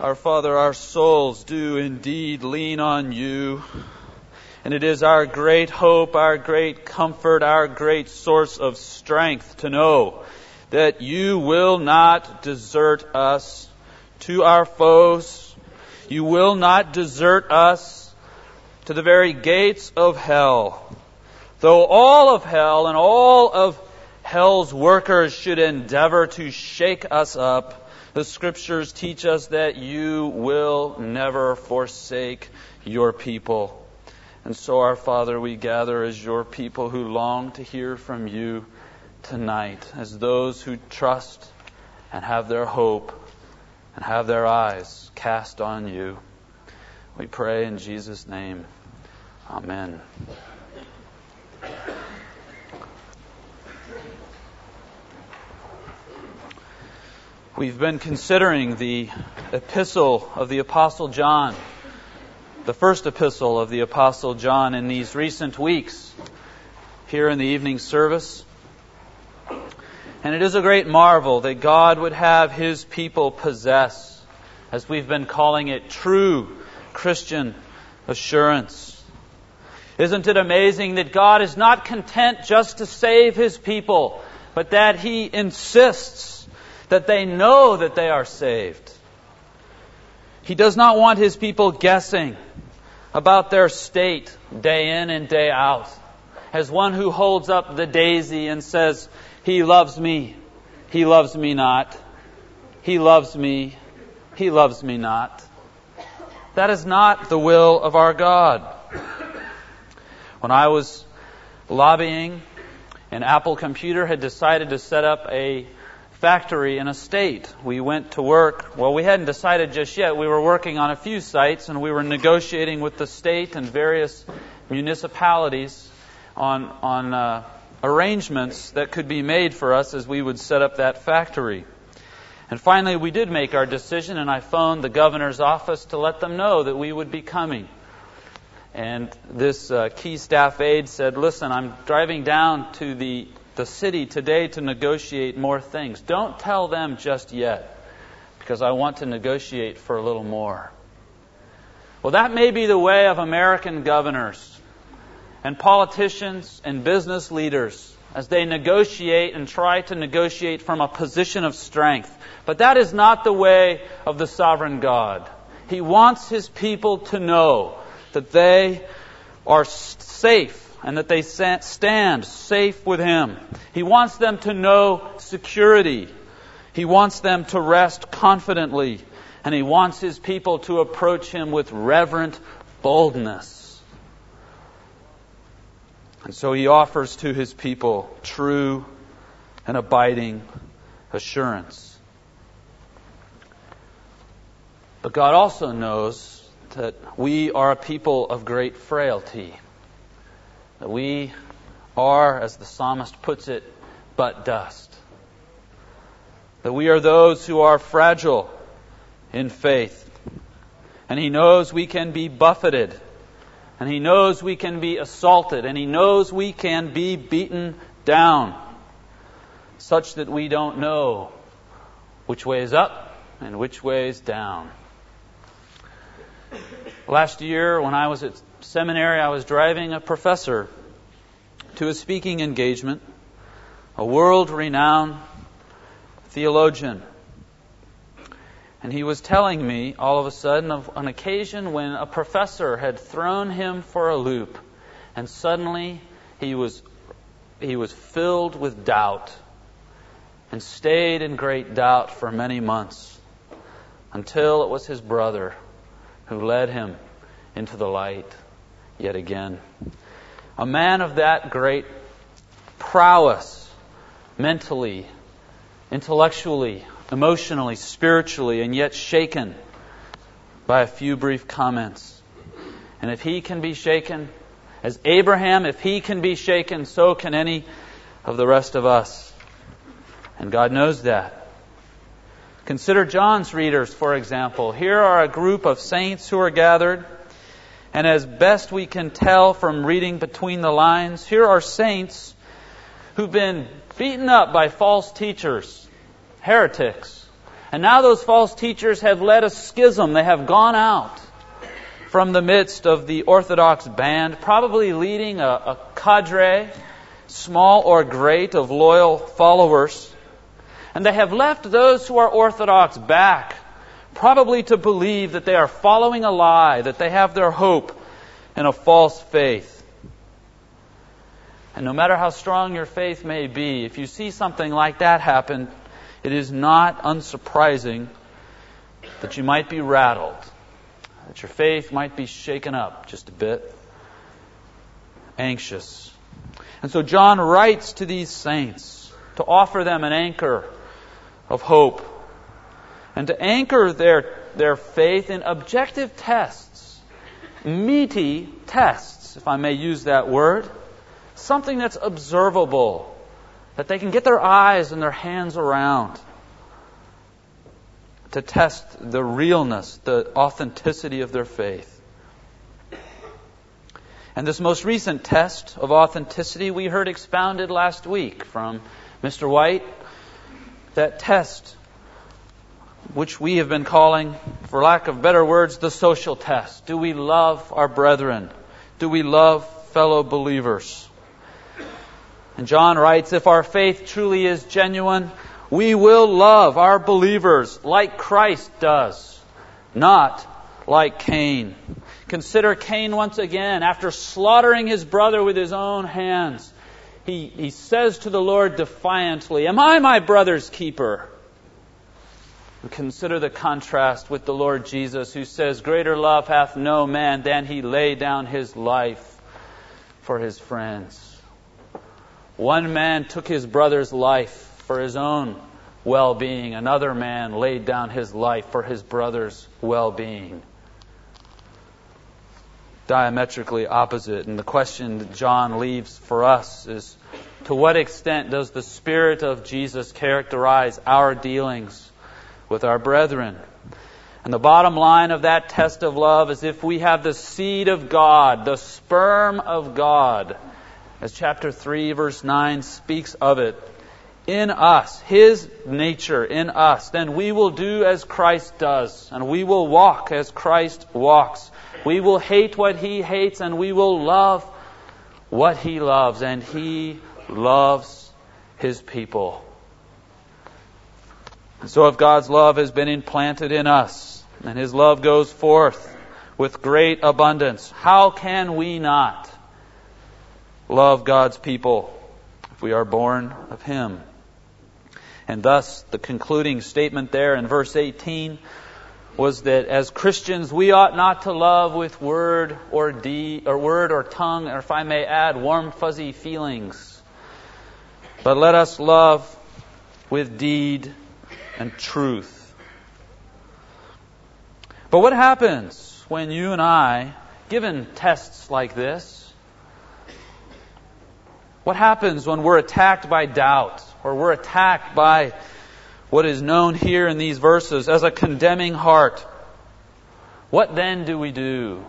Our Father, our souls do indeed lean on you, and it is our great hope, our great comfort, our great source of strength to know that you will not desert us to our foes. You will not desert us to the very gates of hell. Though all of hell and all of hell's workers should endeavor to shake us up, the Scriptures teach us that you will never forsake your people. And so, our Father, we gather as your people who long to hear from you tonight, as those who trust and have their hope and have their eyes cast on you. We pray in Jesus' name. Amen. We've been considering the epistle of the Apostle John, the first epistle of the Apostle John in these recent weeks here in the evening service. And it is a great marvel that God would have His people possess, as we've been calling it, true Christian assurance. Isn't it amazing that God is not content just to save His people, but that He insists that they know that they are saved. He does not want His people guessing about their state day in and day out, as one who holds up the daisy and says, He loves me, He loves me not. He loves me, He loves me not. That is not the will of our God. When I was lobbying, and Apple Computer had decided to set up a factory in a state, we went to work. Well, we hadn't decided just yet. We were working on a few sites, and we were negotiating with the state and various municipalities on arrangements that could be made for us as we would set up that factory. And finally, we did make our decision, and I phoned the governor's office to let them know that we would be coming. And this key staff aide said, listen, I'm driving down to the city today to negotiate more things. Don't tell them just yet, because I want to negotiate for a little more. Well, that may be the way of American governors and politicians and business leaders as they negotiate and try to negotiate from a position of strength. But that is not the way of the sovereign God. He wants His people to know that they are safe and that they stand safe with Him. He wants them to know security. He wants them to rest confidently. And He wants His people to approach Him with reverent boldness. And so He offers to His people true and abiding assurance. But God also knows that we are a people of great frailty. That we are, as the psalmist puts it, but dust. That we are those who are fragile in faith. And He knows we can be buffeted. And He knows we can be assaulted. And He knows we can be beaten down, such that we don't know which way is up and which way is down. Last year, when I was at seminary, I was driving a professor to a speaking engagement, a world-renowned theologian. And he was telling me, all of a sudden, of an occasion when a professor had thrown him for a loop, and suddenly he was filled with doubt, and stayed in great doubt for many months, until it was his brother who led him into the light yet again. A man of that great prowess, mentally, intellectually, emotionally, spiritually, and yet shaken by a few brief comments. And if he can be shaken, as Abraham, if he can be shaken, so can any of the rest of us. And God knows that. Consider John's readers, for example. Here are a group of saints who are gathered, and as best we can tell from reading between the lines, here are saints who've been beaten up by false teachers, heretics, And now those false teachers have led a schism. They have gone out from the midst of the Orthodox band, probably leading a cadre, small or great, of loyal followers. And they have left those who are Orthodox back, probably to believe that they are following a lie, that they have their hope in a false faith. And no matter how strong your faith may be, if you see something like that happen, it is not unsurprising that you might be rattled, that your faith might be shaken up just a bit, anxious. And so John writes to these saints to offer them an anchor of hope and to anchor their faith in objective tests, meaty tests, if I may use that word, something that's observable, that they can get their eyes and their hands around, to test the realness, the authenticity of their faith. And this most recent test of authenticity we heard expounded last week from Mr. White. That test, which we have been calling, for lack of better words, the social test. Do we love our brethren? Do we love fellow believers? And John writes, if our faith truly is genuine, we will love our believers like Christ does, not like Cain. Consider Cain once again. After slaughtering his brother with his own hands, he says to the Lord defiantly, am I my brother's keeper? Consider the contrast with the Lord Jesus, who says, greater love hath no man than he lay down his life for his friends. One man took his brother's life for his own well-being. Another man laid down his life for his brother's well-being. Diametrically opposite. And the question that John leaves for us is, to what extent does the Spirit of Jesus characterize our dealings with our brethren? And the bottom line of that test of love is if we have the seed of God, the sperm of God, as chapter 3, verse 9 speaks of it, in us, His nature in us, then we will do as Christ does, and we will walk as Christ walks. We will hate what He hates, and we will love what He loves, and He loves His people. And so if God's love has been implanted in us, and His love goes forth with great abundance, how can we not love God's people if we are born of Him? And thus, the concluding statement there in verse 18 was that as Christians, we ought not to love with word or deed, or word or tongue, or if I may add, warm, fuzzy feelings. But let us love with deed and truth. But what happens when you and I, given tests like this, what happens when we're attacked by doubt, or we're attacked by what is known here in these verses as a condemning heart? What then do we do?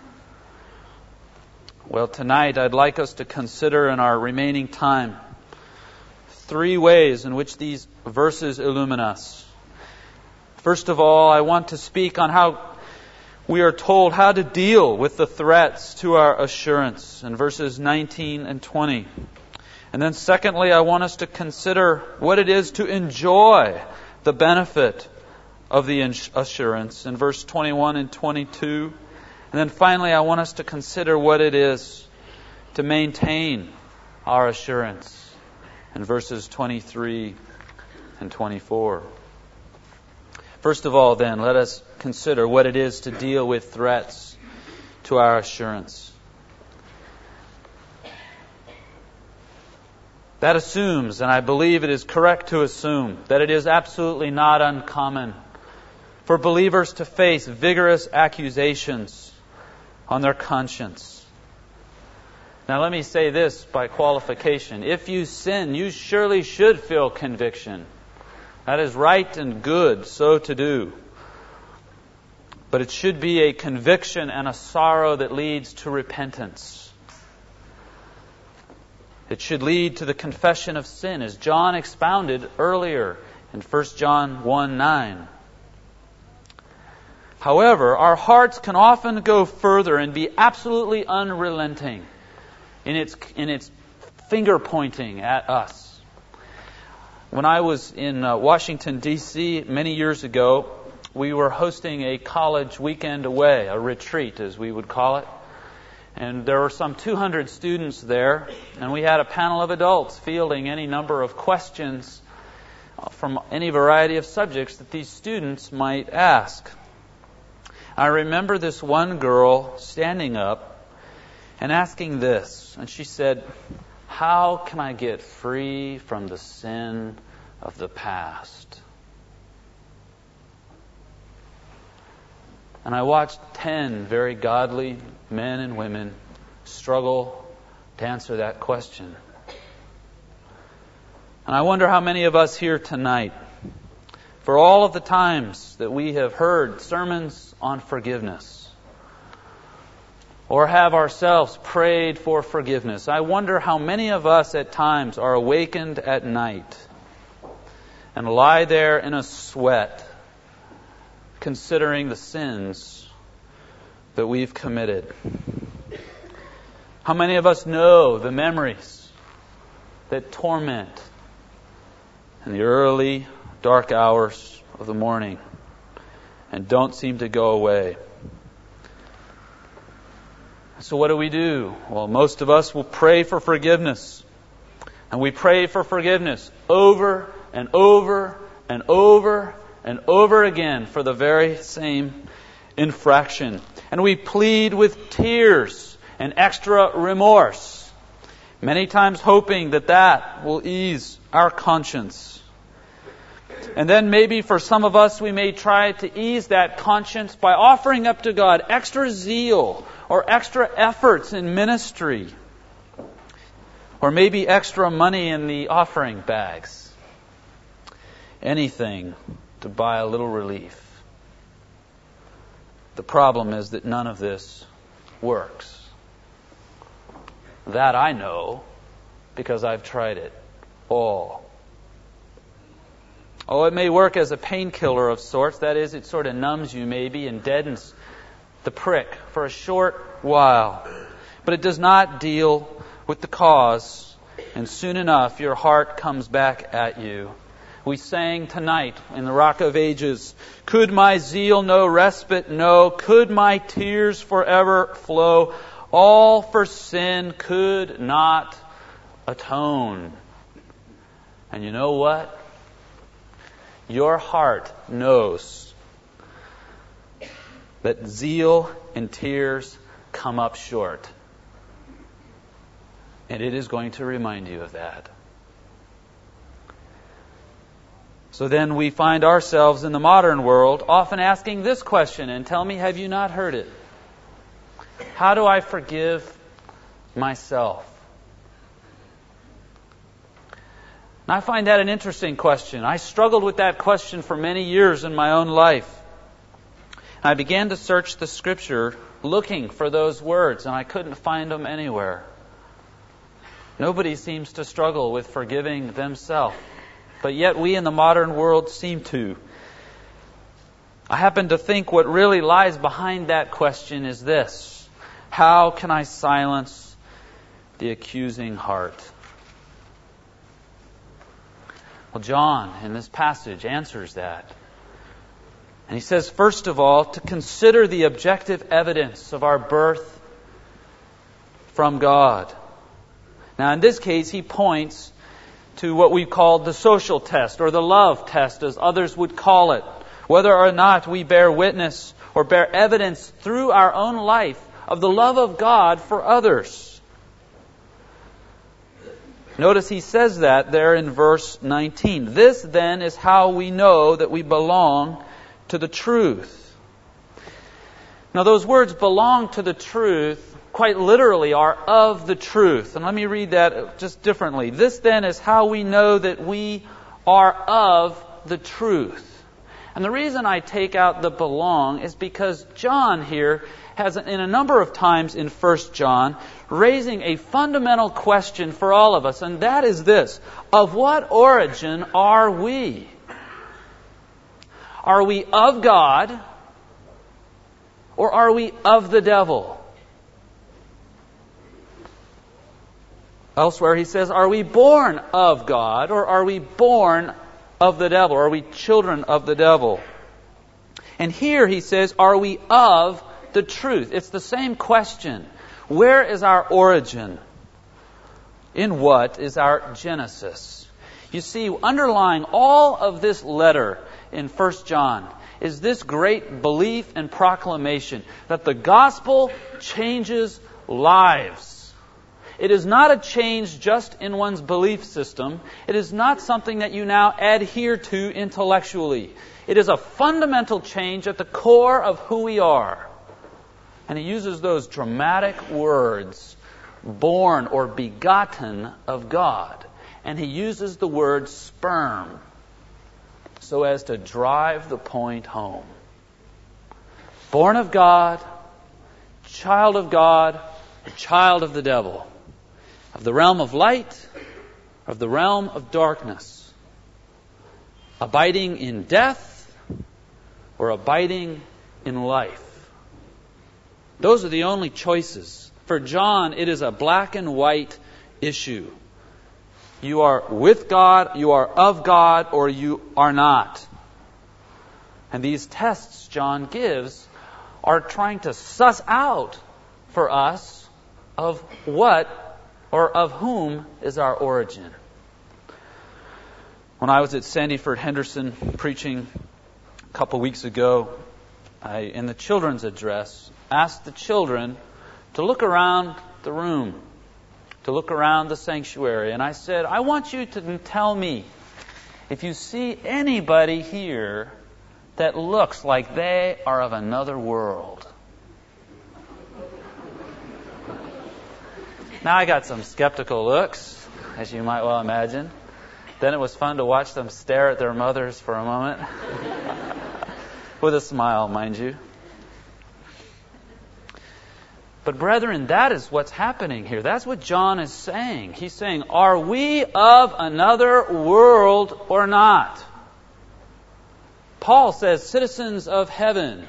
Well, tonight I'd like us to consider in our remaining time 3 ways in which these verses illumine us. First of all, I want to speak on how we are told how to deal with the threats to our assurance in verses 19 and 20. And then secondly, I want us to consider what it is to enjoy the benefit of the assurance in verse 21 and 22. And then finally, I want us to consider what it is to maintain our assurance in verses 23 and 24. First of all, then, let us consider what it is to deal with threats to our assurance. That assumes, and I believe it is correct to assume, that it is absolutely not uncommon for believers to face vigorous accusations on their conscience. Now let me say this by qualification. If you sin, you surely should feel conviction. That is right and good so to do. But it should be a conviction and a sorrow that leads to repentance. It should lead to the confession of sin, as John expounded earlier in 1 John 1:9. However, our hearts can often go further and be absolutely unrelenting in its finger pointing at us. When I was in Washington, D.C. many years ago, we were hosting a college weekend away, a retreat as we would call it. And there were some 200 students there, and we had a panel of adults fielding any number of questions from any variety of subjects that these students might ask. I remember this one girl standing up and asking this, and she said, "How can I get free from the sin of the past?" And I watched 10 very godly men and women struggle to answer that question. And I wonder how many of us here tonight, for all of the times that we have heard sermons on forgiveness, or have ourselves prayed for forgiveness, I wonder how many of us at times are awakened at night and lie there in a sweat, considering the sins that we've committed. How many of us know the memories that torment in the early, dark hours of the morning and don't seem to go away? So what do? Well, most of us will pray for forgiveness. And we pray for forgiveness over and over and over and over again for the very same infraction. And we plead with tears and extra remorse, many times hoping that that will ease our conscience. And then maybe for some of us, we may try to ease that conscience by offering up to God extra zeal or extra efforts in ministry, or maybe extra money in the offering bags. Anything to buy a little relief. The problem is that none of this works. That I know because I've tried it all. Oh, it may work as a painkiller of sorts. That is, it sort of numbs you maybe and deadens the prick for a short while. But it does not deal with the cause. And soon enough, your heart comes back at you. We sang tonight in the Rock of Ages, "Could my zeal no respite know? Could my tears forever flow? All for sin could not atone." And you know what? Your heart knows that zeal and tears come up short. And it is going to remind you of that. So then we find ourselves in the modern world often asking this question, and tell me, have you not heard it? How do I forgive myself? And I find that an interesting question. I struggled with that question for many years in my own life. And I began to search the Scripture looking for those words, and I couldn't find them anywhere. Nobody seems to struggle with forgiving themselves. But yet we in the modern world seem to. I happen to think what really lies behind that question is this: how can I silence the accusing heart? Well, John, in this passage, answers that. And he says, first of all, to consider the objective evidence of our birth from God. Now, in this case, he points to what we call the social test, or the love test, as others would call it. Whether or not we bear witness or bear evidence through our own life of the love of God for others. Notice he says that there in verse 19. This then is how we know that we belong to the truth. Now those words belong to the truth quite literally are of the truth. And let me read that just differently. This then is how we know that we are of the truth. And the reason I take out the belong is because John here has, in a number of times in 1 John, raising a fundamental question for all of us, and that is this: of what origin are we? Are we of God, or are we of the devil? Elsewhere he says, are we born of God, or are we born of the devil? Are we children of the devil? And here he says, are we of the truth? It's the same question. Where is our origin? In what is our genesis? You see, underlying all of this letter in 1 John is this great belief and proclamation that the gospel changes lives. It is not a change just in one's belief system. It is not something that you now adhere to intellectually. It is a fundamental change at the core of who we are. And he uses those dramatic words, born or begotten of God. And he uses the word sperm so as to drive the point home. Born of God, child of the devil. Of the realm of light, of the realm of darkness. Abiding in death, or abiding in life. Those are the only choices. For John, it is a black and white issue. You are with God, you are of God, or you are not. And these tests John gives are trying to suss out for us of what or of whom is our origin. When I was at Sandyford Henderson preaching a couple weeks ago, I, in the children's address, asked the children to look around the room, to look around the sanctuary. And I said, I want you to tell me if you see anybody here that looks like they are of another world. Now I got some skeptical looks, as you might well imagine. Then it was fun to watch them stare at their mothers for a moment. With a smile, mind you. But brethren, that is what's happening here. That's what John is saying. He's saying, are we of another world or not? Paul says, citizens of heaven.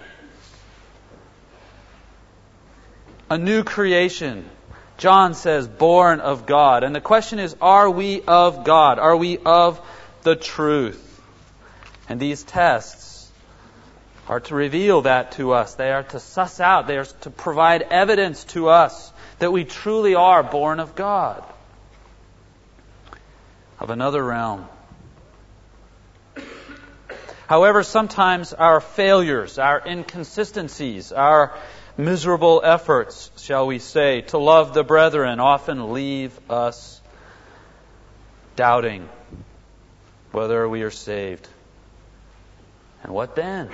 A new creation. John says, born of God. And the question is, are we of God? Are we of the truth? And these tests are to reveal that to us. They are to suss out. They are to provide evidence to us that we truly are born of God. Of another realm. However, sometimes our failures, our inconsistencies, our miserable efforts, shall we say, to love the brethren often leave us doubting whether we are saved. And what then?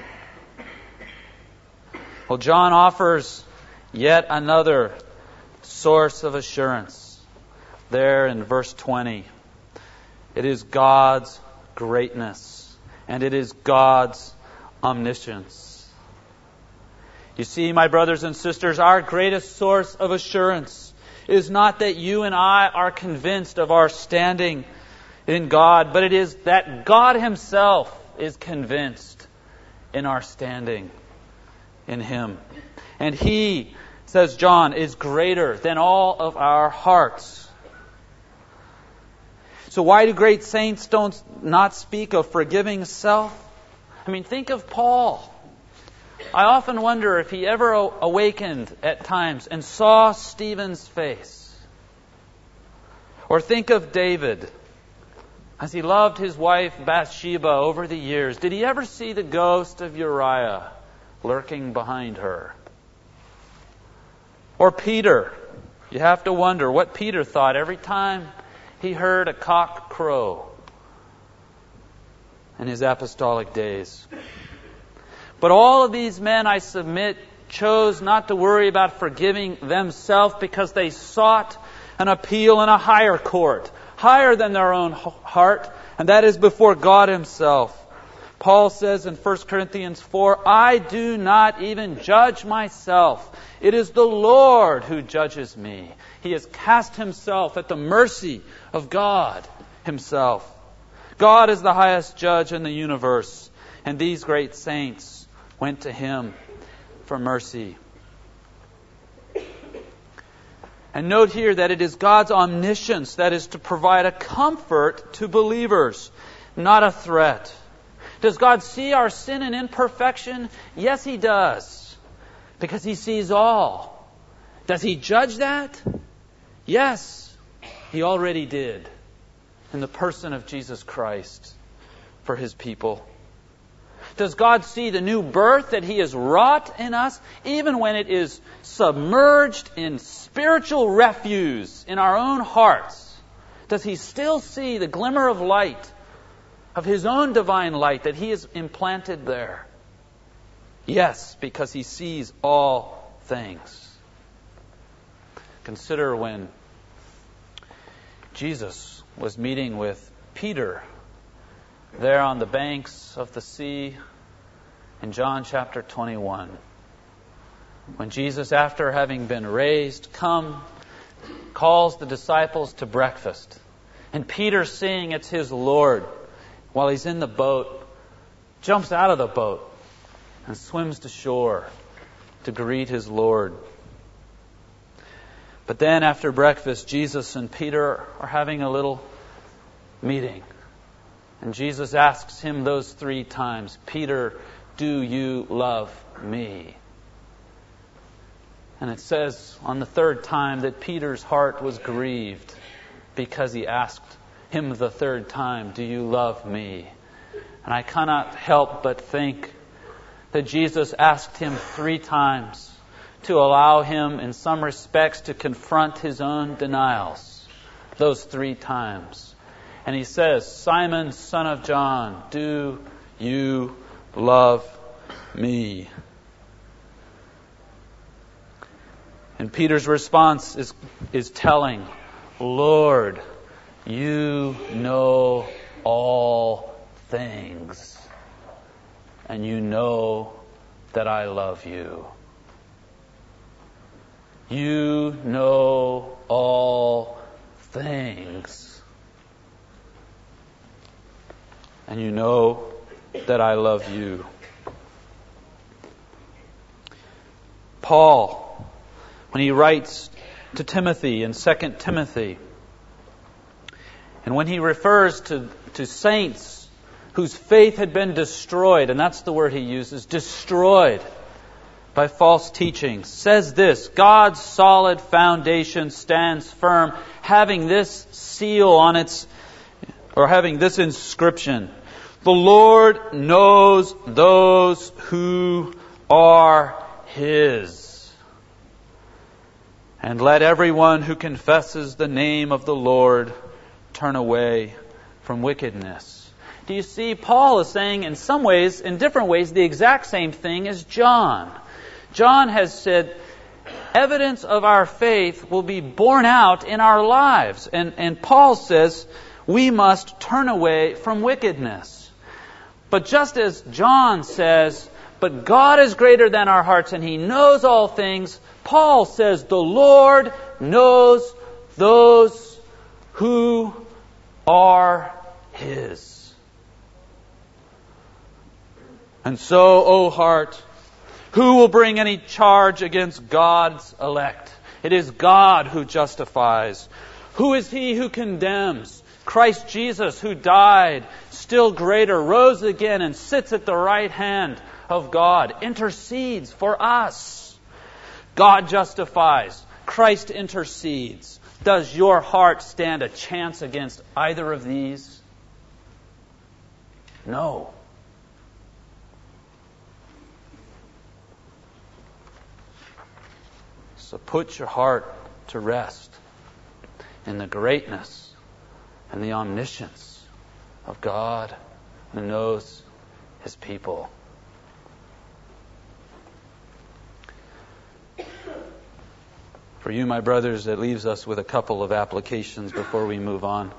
Well, John offers yet another source of assurance there in verse 20. It is God's greatness, and it is God's omniscience. You see, my brothers and sisters, our greatest source of assurance is not that you and I are convinced of our standing in God, but it is that God Himself is convinced in our standing in Him. And He, says John, is greater than all of our hearts. So why do great saints not speak of forgiving self? I mean, think of Paul. I often wonder if he ever awakened at times and saw Stephen's face. Or think of David. As he loved his wife Bathsheba over the years, did he ever see the ghost of Uriah lurking behind her? Or Peter. You have to wonder what Peter thought every time he heard a cock crow in his apostolic days. But all of these men, I submit, chose not to worry about forgiving themselves because they sought an appeal in a higher court, higher than their own heart, and that is before God Himself. Paul says in 1 Corinthians 4, I do not even judge myself. It is the Lord who judges me. He has cast himself at the mercy of God Himself. God is the highest judge in the universe. And these great saints went to Him for mercy. And note here that it is God's omniscience that is to provide a comfort to believers, not a threat. Does God see our sin and imperfection? Yes, He does, because He sees all. Does He judge that? Yes, He already did in the person of Jesus Christ for His people. Does God see the new birth that He has wrought in us, even when it is submerged in spiritual refuse in our own hearts? Does He still see the glimmer of light, of His own divine light that He has implanted there? Yes, because He sees all things. Consider when Jesus was meeting with Peter there on the banks of the sea in John chapter 21. When Jesus, after having been raised, calls the disciples to breakfast. And Peter, seeing it's his Lord, while he's in the boat, jumps out of the boat and swims to shore to greet his Lord. But then after breakfast, Jesus and Peter are having a little meeting. And Jesus asks him those 3 times, Peter, do you love me? And it says on the 3rd time that Peter's heart was grieved because he asked him the 3rd time, do you love me? And I cannot help but think that Jesus asked him 3 times to allow him in some respects to confront his own denials. Those 3 times. And he says, Simon, son of John, do you love me? And Peter's response is telling, Lord, you know all things, and you know that I love you. You know all things. And you know that I love you. Paul, when he writes to Timothy in 2 Timothy, and when he refers to saints whose faith had been destroyed, and that's the word he uses, destroyed by false teaching, says this, God's solid foundation stands firm, having this seal on its, or having this inscription, the Lord knows those who are His. And let everyone who confesses the name of the Lord turn away from wickedness. Do you see, Paul is saying in some ways, in different ways, the exact same thing as John. John has said, evidence of our faith will be borne out in our lives. And Paul says, we must turn away from wickedness. But just as John says, but God is greater than our hearts and He knows all things, Paul says the Lord knows those who are His. And so, O heart, who will bring any charge against God's elect? It is God who justifies. Who is He who condemns? Christ Jesus, who died, still greater, rose again and sits at the right hand of God, intercedes for us. God justifies. Christ intercedes. Does your heart stand a chance against either of these? No. So put your heart to rest in the greatness and the omniscience of God who knows His people. For you, my brothers, it leaves us with a couple of applications before we move on.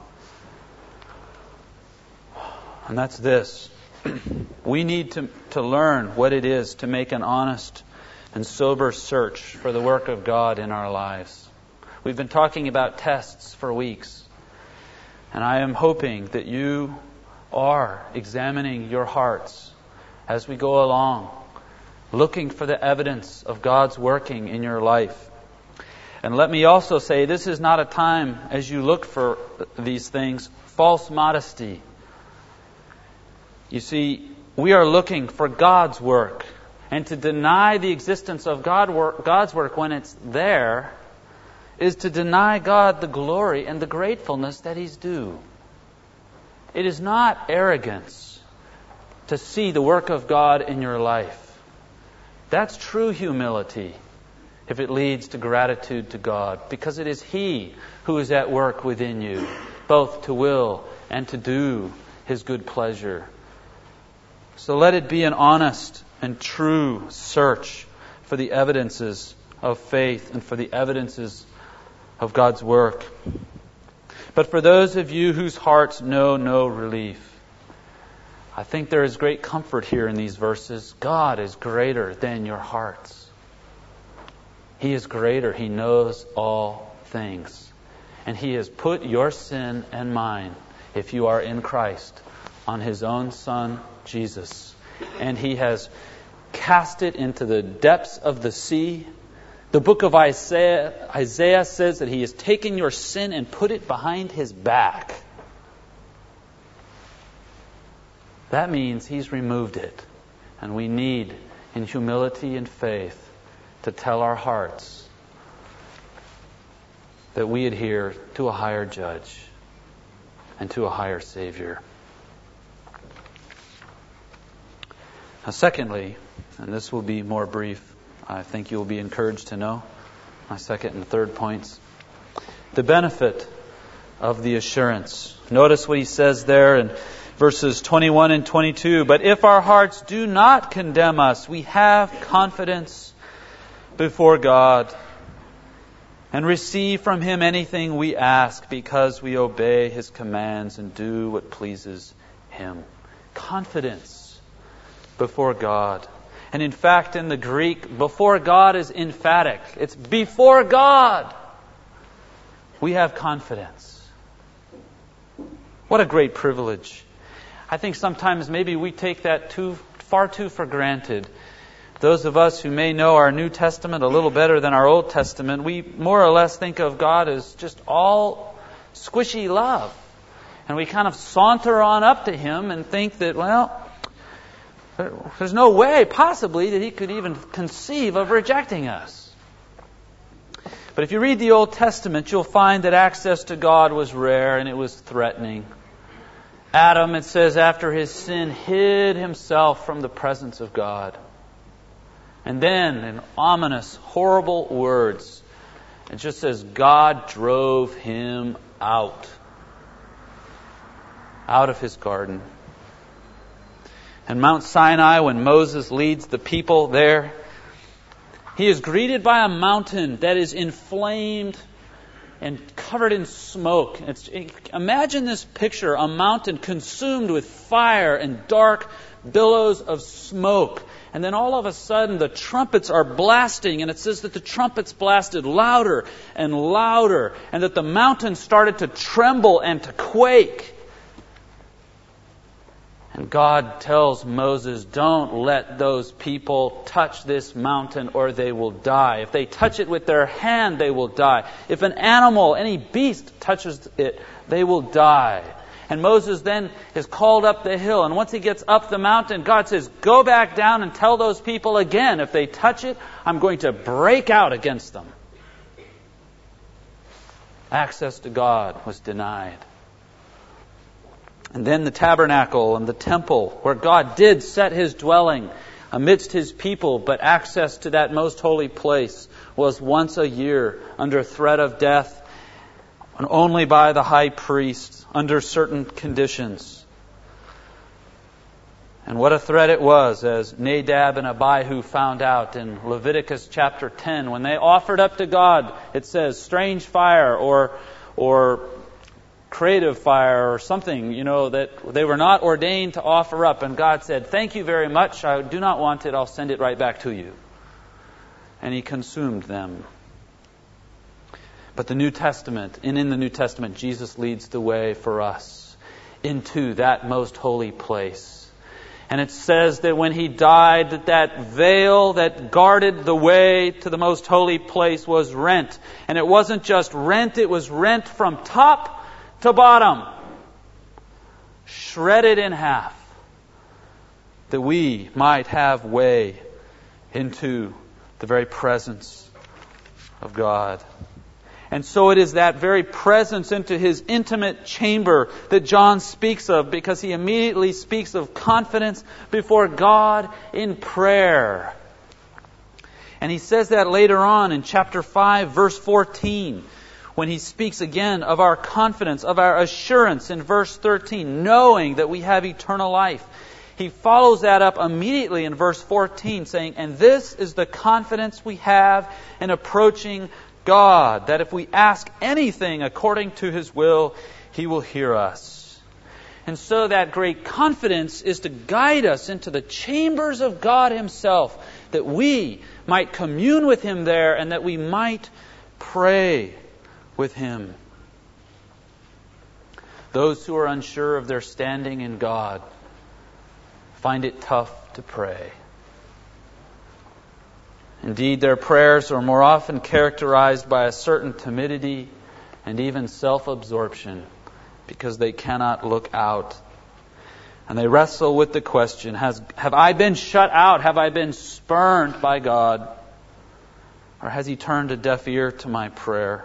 And that's this. We need to learn what it is to make an honest and sober search for the work of God in our lives. We've been talking about tests for weeks. And I am hoping that you are examining your hearts as we go along, looking for the evidence of God's working in your life. And let me also say, this is not a time, as you look for these things, false modesty. You see, we are looking for God's work. And to deny the existence of God's work when it's there is to deny God the glory and the gratefulness that He's due. It is not arrogance to see the work of God in your life. That's true humility if it leads to gratitude to God, because it is He who is at work within you, both to will and to do His good pleasure. So let it be an honest and true search for the evidences of faith and for the evidences of God's work. But for those of you whose hearts know no relief, I think there is great comfort here in these verses. God is greater than your hearts. He is greater. He knows all things. And He has put your sin and mine, if you are in Christ, on His own Son, Jesus. And He has cast it into the depths of the sea. The book of Isaiah says that He has taken your sin and put it behind His back. That means He's removed it. And we need, in humility and faith, to tell our hearts that we adhere to a higher judge and to a higher Savior. Now, secondly, and this will be more brief, I think you will be encouraged to know my second and third points. The benefit of the assurance. Notice what he says there in verses 21 and 22. But if our hearts do not condemn us, we have confidence before God and receive from Him anything we ask, because we obey His commands and do what pleases Him. Confidence before God. And in fact, in the Greek, before God is emphatic. It's before God we have confidence. What a great privilege. I think sometimes maybe we take that far too for granted. Those of us who may know our New Testament a little better than our Old Testament, we more or less think of God as just all squishy love. And we kind of saunter on up to Him and think that, well, there's no way possibly that He could even conceive of rejecting us. But if you read the Old Testament, you'll find that access to God was rare and it was threatening. Adam, it says, after his sin, hid himself from the presence of God. And then, in ominous, horrible words, it just says, God drove him out of His garden. And Mount Sinai, when Moses leads the people there, he is greeted by a mountain that is inflamed and covered in smoke. Imagine this picture, a mountain consumed with fire and dark billows of smoke. And then all of a sudden the trumpets are blasting, and it says that the trumpets blasted louder and louder, and that the mountain started to tremble and to quake. And God tells Moses, don't let those people touch this mountain or they will die. If they touch it with their hand, they will die. If an animal, any beast touches it, they will die. And Moses then is called up the hill. And once he gets up the mountain, God says, go back down and tell those people again, if they touch it, I'm going to break out against them. Access to God was denied. And then the tabernacle and the temple, where God did set His dwelling amidst His people, but access to that most holy place was once a year under threat of death, and only by the high priest under certain conditions. And what a threat it was, as Nadab and Abihu found out in Leviticus chapter 10. When they offered up to God, it says, strange fire or creative fire or something, that they were not ordained to offer up. And God said, thank you very much. I do not want it. I'll send it right back to you. And He consumed them. But the New Testament, and in the New Testament, Jesus leads the way for us into that most holy place. And it says that when He died, that veil that guarded the way to the most holy place was rent. And it wasn't just rent, it was rent from top to bottom. Shredded in half. That we might have way into the very presence of God. And so it is that very presence into His intimate chamber that John speaks of, because he immediately speaks of confidence before God in prayer. And he says that later on in chapter 5, verse 14, when he speaks again of our confidence, of our assurance in verse 13, knowing that we have eternal life. He follows that up immediately in verse 14, saying, and this is the confidence we have in approaching God, that if we ask anything according to His will, He will hear us. And so that great confidence is to guide us into the chambers of God Himself, that we might commune with Him there and that we might pray with Him. Those who are unsure of their standing in God find it tough to pray. Indeed, their prayers are more often characterized by a certain timidity and even self-absorption because they cannot look out. And they wrestle with the question, have I been shut out? Have I been spurned by God? Or has He turned a deaf ear to my prayer?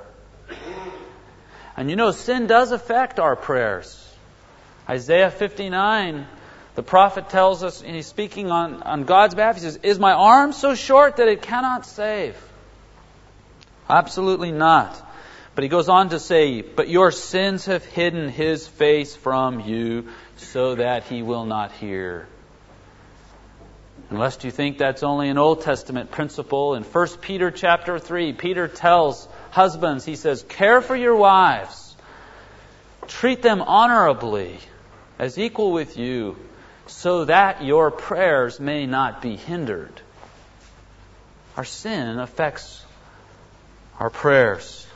And you know, sin does affect our prayers. Isaiah 59, the prophet tells us, and he's speaking on God's behalf, he says, is my arm so short that it cannot save? Absolutely not. But he goes on to say, but your sins have hidden His face from you so that He will not hear. Unless you think that's only an Old Testament principle, in 1 Peter chapter 3, Peter tells husbands, he says, care for your wives. Treat them honorably, as equal with you, so that your prayers may not be hindered. Our sin affects our prayers.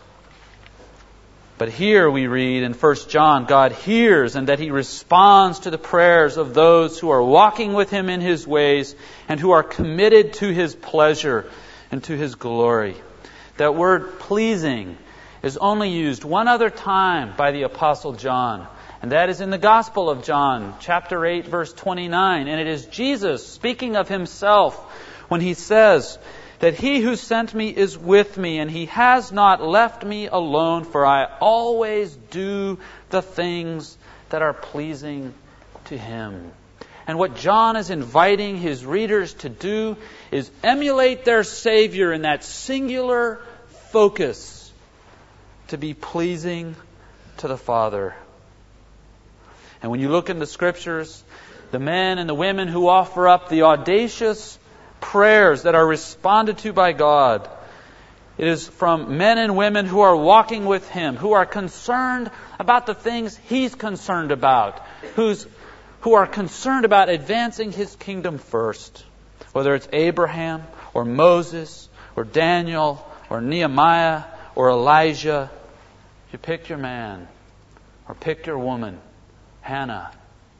But here we read in 1 John, God hears and that He responds to the prayers of those who are walking with Him in His ways and who are committed to His pleasure and to His glory. That word pleasing is only used one other time by the Apostle John. And that is in the Gospel of John, chapter 8, verse 29. And it is Jesus speaking of Himself when He says that He who sent me is with me, and He has not left me alone, for I always do the things that are pleasing to Him. And what John is inviting his readers to do is emulate their Savior in that singular focus to be pleasing to the Father. And when you look in the Scriptures, the men and the women who offer up the audacious prayers that are responded to by God, it is from men and women who are walking with Him, who are concerned about the things He's concerned about, who are concerned about advancing His kingdom first. Whether it's Abraham or Moses or Daniel or Nehemiah or Elijah, you pick your man or pick your woman, Hannah.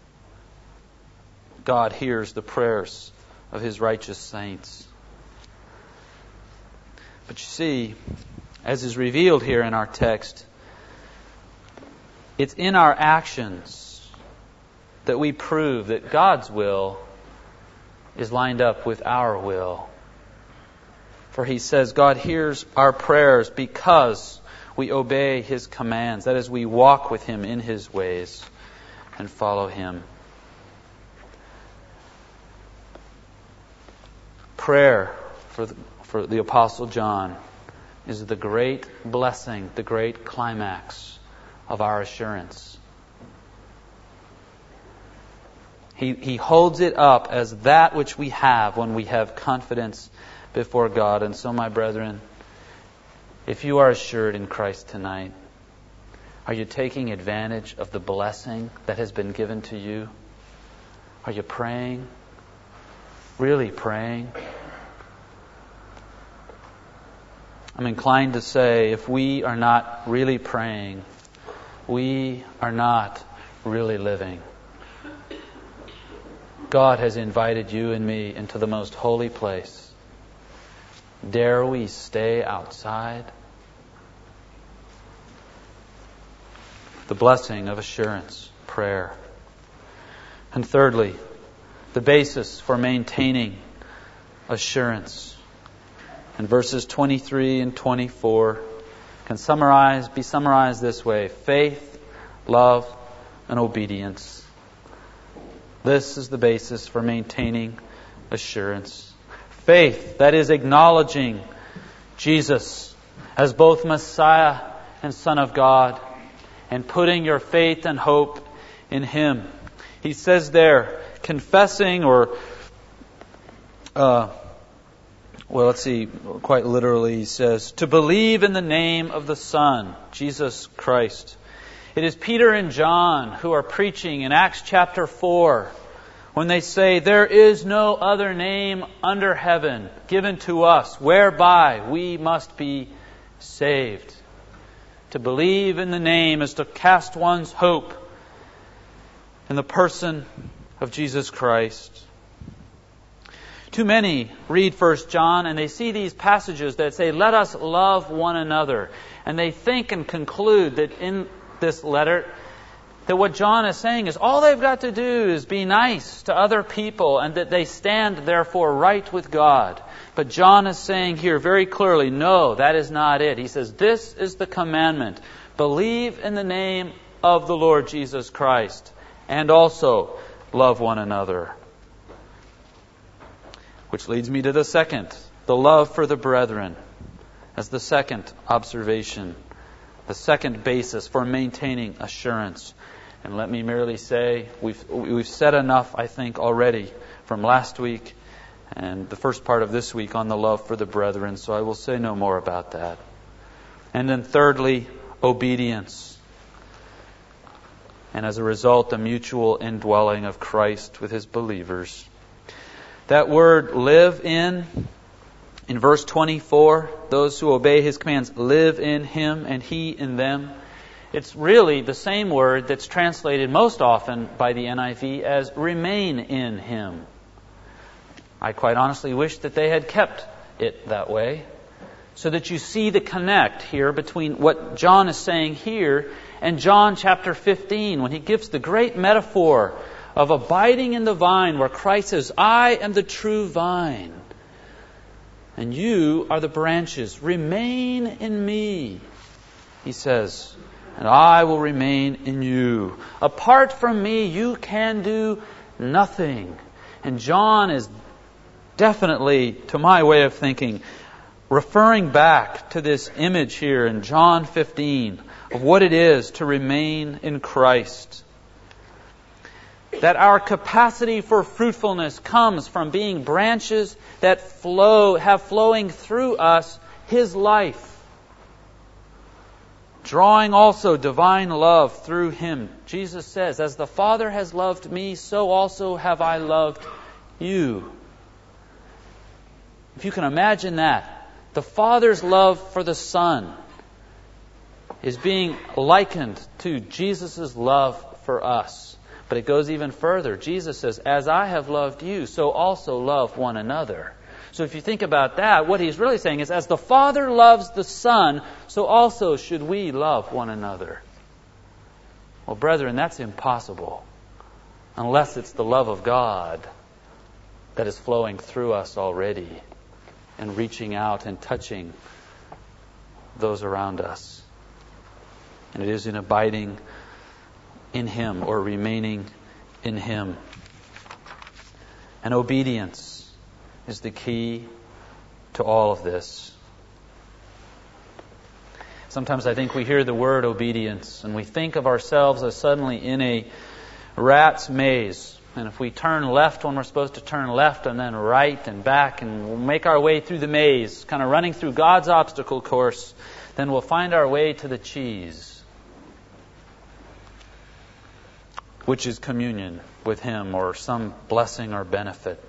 God hears the prayers of His righteous saints. But you see, as is revealed here in our text, it's in our actions that we prove that God's will is lined up with our will. For He says God hears our prayers because we obey His commands. That is, we walk with Him in His ways and follow Him. Prayer for the Apostle John is the great blessing, the great climax of our assurance. He holds it up as that which we have when we have confidence before God. And so, my brethren, if you are assured in Christ tonight, are you taking advantage of the blessing that has been given to you? Are you praying? Really praying? I'm inclined to say if we are not really praying, we are not really living. God has invited you and me into the most holy place. Dare we stay outside? The blessing of assurance, prayer. And thirdly, the basis for maintaining assurance. And verses 23 and 24 can be summarized this way: faith, love, and obedience. This is the basis for maintaining assurance. Faith, that is acknowledging Jesus as both Messiah and Son of God, and putting your faith and hope in Him. He says there, confessing quite literally he says, to believe in the name of the Son, Jesus Christ. It is Peter and John who are preaching in Acts chapter 4 when they say, there is no other name under heaven given to us whereby we must be saved. To believe in the name is to cast one's hope in the person of Jesus Christ. Too many read 1 John and they see these passages that say, let us love one another. And they think and conclude that in this letter, that what John is saying is all they've got to do is be nice to other people and that they stand therefore right with God. But John is saying here very clearly, no, that is not it. He says, this is the commandment. Believe in the name of the Lord Jesus Christ and also love one another. Which leads me to the second, the love for the brethren, as the second observation, the second basis for maintaining assurance. And let me merely say, we've said enough, I think, already from last week and the first part of this week on the love for the brethren, so I will say no more about that. And then thirdly, obedience. And as a result, the mutual indwelling of Christ with His believers. That word live in verse 24, those who obey His commands live in Him and He in them. It's really the same word that's translated most often by the NIV as remain in Him. I quite honestly wish that they had kept it that way, so that you see the connect here between what John is saying here and John chapter 15, when he gives the great metaphor of abiding in the vine, where Christ says, I am the true vine, and you are the branches. Remain in me, He says, and I will remain in you. Apart from me, you can do nothing. And John is definitely, to my way of thinking, referring back to this image here in John 15 of what it is to remain in Christ. That our capacity for fruitfulness comes from being branches that have flowing through us His life. Drawing also divine love through Him. Jesus says, as the Father has loved me, so also have I loved you. If you can imagine that, the Father's love for the Son is being likened to Jesus' love for us. But it goes even further. Jesus says, as I have loved you, so also love one another. So if you think about that, what He's really saying is, as the Father loves the Son, so also should we love one another. Well, brethren, that's impossible unless it's the love of God that is flowing through us already and reaching out and touching those around us. And it is in abiding in Him or remaining in Him. And obedience is the key to all of this. Sometimes I think we hear the word obedience and we think of ourselves as suddenly in a rat's maze. And if we turn left when we're supposed to turn left and then right and back and we'll make our way through the maze, kind of running through God's obstacle course, then we'll find our way to the cheese, which is communion with Him or some blessing or benefit.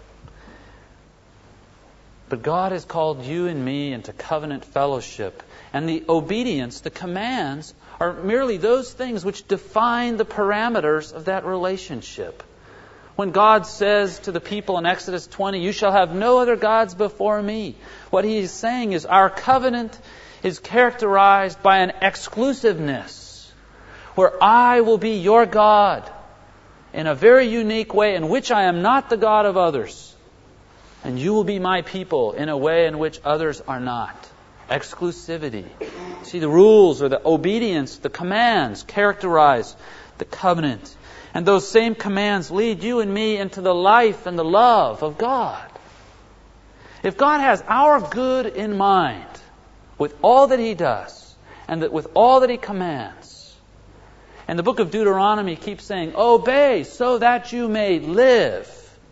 But God has called you and me into covenant fellowship. And the obedience, the commands, are merely those things which define the parameters of that relationship. When God says to the people in Exodus 20, "You shall have no other gods before me," what He is saying is our covenant is characterized by an exclusiveness, where I will be your God in a very unique way in which I am not the God of others. And you will be my people in a way in which others are not. Exclusivity. See, the rules or the obedience, the commands characterize the covenant. And those same commands lead you and me into the life and the love of God. If God has our good in mind with all that He does and with all that He commands, and the book of Deuteronomy keeps saying, "Obey so that you may live,"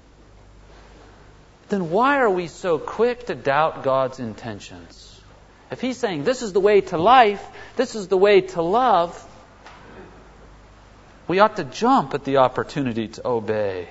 then why are we so quick to doubt God's intentions? If He's saying this is the way to life, this is the way to love, we ought to jump at the opportunity to obey.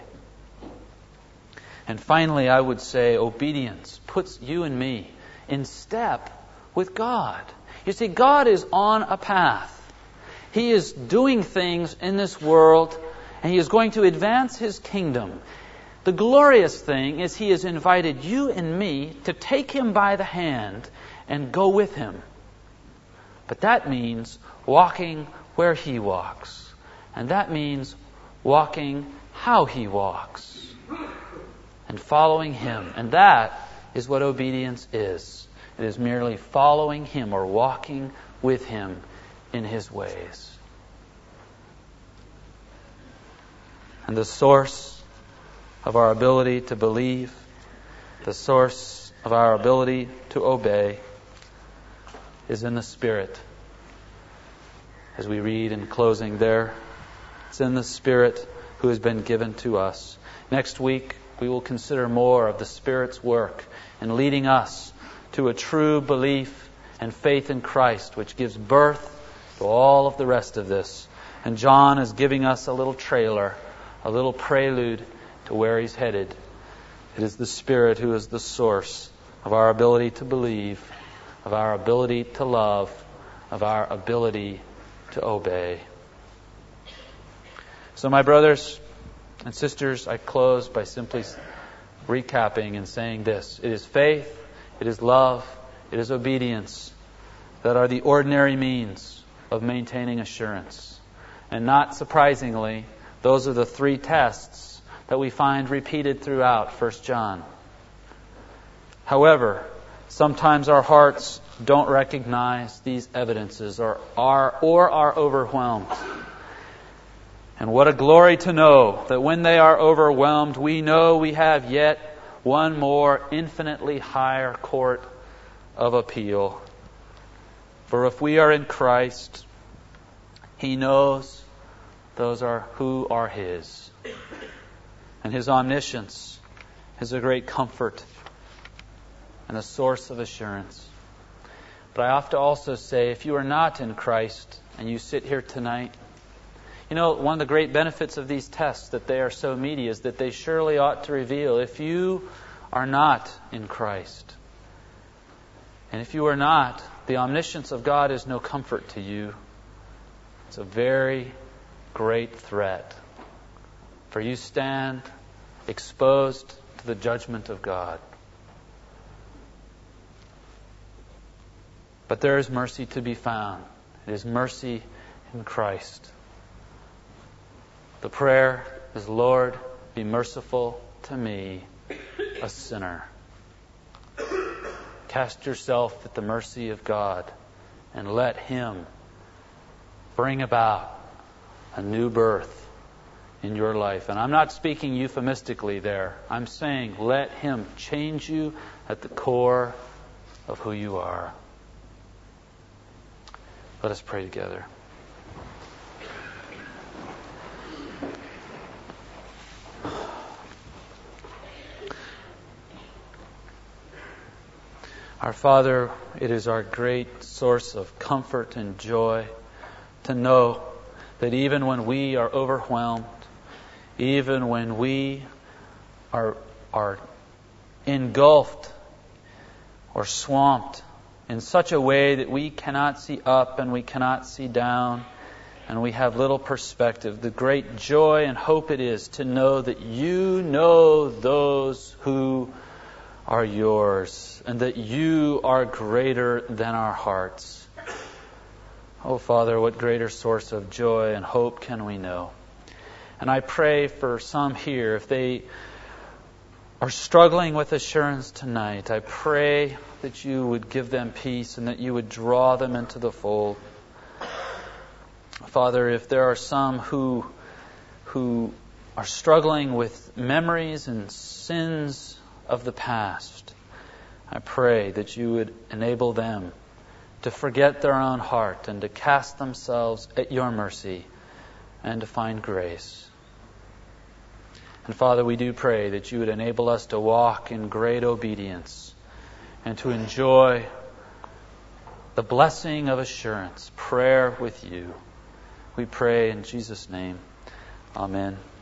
And finally, I would say obedience puts you and me in step with God. You see, God is on a path. He is doing things in this world, and He is going to advance His kingdom. The glorious thing is He has invited you and me to take Him by the hand and go with Him. But that means walking where He walks. And that means walking how He walks. And following Him. And that is what obedience is. It is merely following Him or walking with Him in His ways. And the source of our ability to believe, the source of our ability to obey, is in the Spirit. As we read in closing there, it's in the Spirit who has been given to us. Next week, we will consider more of the Spirit's work in leading us to a true belief and faith in Christ, which gives birth to all of the rest of this. And John is giving us a little trailer, a little prelude to where he's headed. It is the Spirit who is the source of our ability to believe, of our ability to love, of our ability to obey. So my brothers and sisters, I close by simply recapping and saying this. It is faith, it is love, it is obedience that are the ordinary means of maintaining assurance. And not surprisingly, those are the three tests that we find repeated throughout 1 John. However, sometimes our hearts don't recognize these evidences or are overwhelmed. And what a glory to know that when they are overwhelmed, we know we have yet one more infinitely higher court of appeal. For if we are in Christ, He knows those are who are His. And His omniscience is a great comfort and a source of assurance. But I have to also say, if you are not in Christ and you sit here tonight, you know, one of the great benefits of these tests, that they are so meaty, is that they surely ought to reveal if you are not in Christ. And if you are not, the omniscience of God is no comfort to you. It's a very great threat. For you stand exposed to the judgment of God. But there is mercy to be found. It is mercy in Christ. The prayer is, Lord, be merciful to me, a sinner. Cast yourself at the mercy of God and let Him bring about a new birth in your life. And I'm not speaking euphemistically there. I'm saying let Him change you at the core of who you are. Let us pray together. Our Father, it is our great source of comfort and joy to know that even when we are overwhelmed, even when we are engulfed or swamped in such a way that we cannot see up and we cannot see down, and we have little perspective, the great joy and hope it is to know that you know those who are yours, and that you are greater than our hearts. Oh, Father, what greater source of joy and hope can we know? And I pray for some here, if they are struggling with assurance tonight, I pray that you would give them peace and that you would draw them into the fold. Father, if there are some who are struggling with memories and sins of the past, I pray that you would enable them to forget their own heart and to cast themselves at your mercy and to find grace. And Father, we do pray that you would enable us to walk in great obedience and to enjoy the blessing of assurance, prayer with you. We pray in Jesus' name. Amen.